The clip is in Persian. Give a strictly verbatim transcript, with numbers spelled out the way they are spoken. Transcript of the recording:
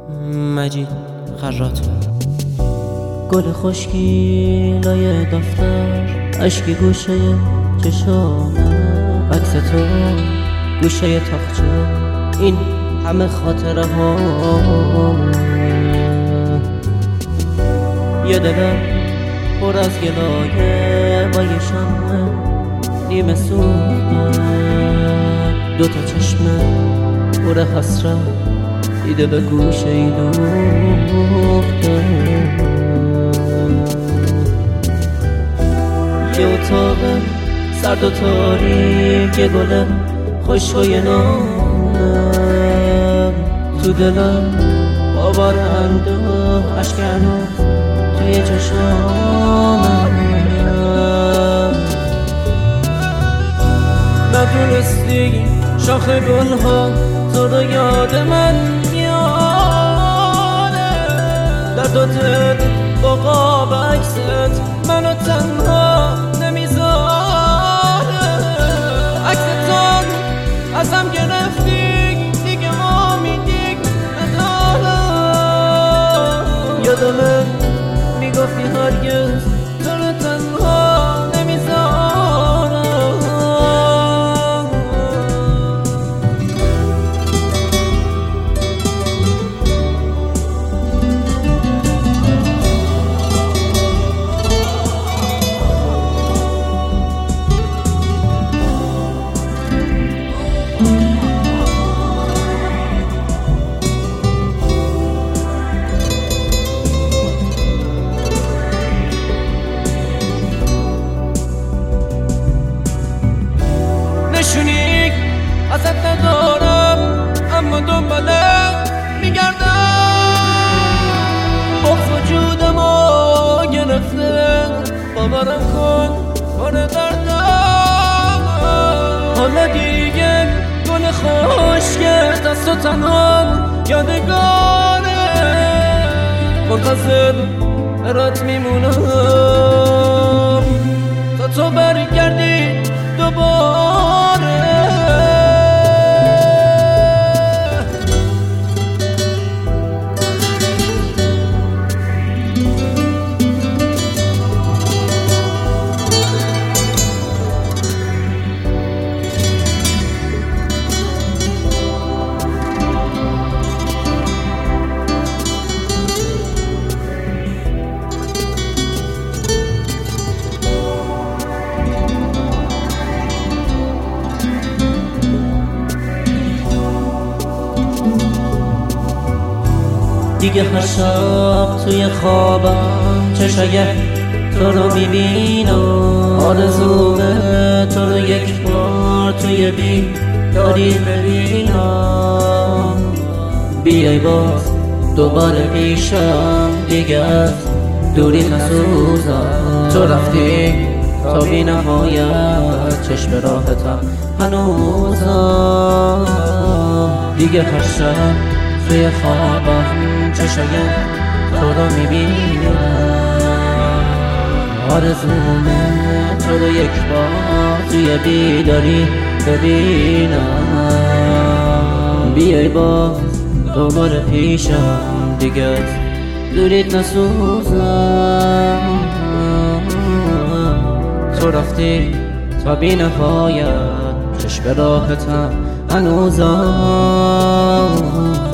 مجید خراط. گل خشکی لای دفتر، اشکی گوشه چشامه، عکس تو گوشه تاقچه، این همه خاطره ها. یه دلم پر از گلایه با یه شمع نیمه سوخته، دوتا چشمه پر حسرت دیده به گوشه ای دوخته. یه اتاق سرد و تاریک، یه گل خوشگوی نامه، تو دلم باور اندوه، اشک هنوز توی چشامه. ندونستی شاخ گل ها تو رو یاد من میاره، در دو دل با قاب عکست منو تنها نمیذاره. عکستان ازم گرفتی دیگه امیدی ندارم. یادمه میگفتی هرگز تو رو تنها نمیذارم. نشونی ازت ندارم اما دنبالت میگردم، بغض وجودمو گرفته، باورم کن کنه دردم. حالا دیگه گل خشک دست و تنها یادگاره، منتظر برات میمونم تا تو برگردی دوباره. دیگه هر شب توی خوابم چشای تو رو میبینم، آرزومه تو رو یک بار توی بیداری ببینم. بیای باز دوباره پیشم، دیگه از دوری نسوزم. تو رفتی تا بی نهایت، چشم راحتم هنوزم. دیگه هر شب توی خوابم چشای تو رو میبینم، آرزومه تو رو یک بار توی بیداری ببینم. بیای باز دوباره پیشم، دیگه از دوریت نسوزم. تو رفتی تا بی نهایت، چشم راحتم هنوزم.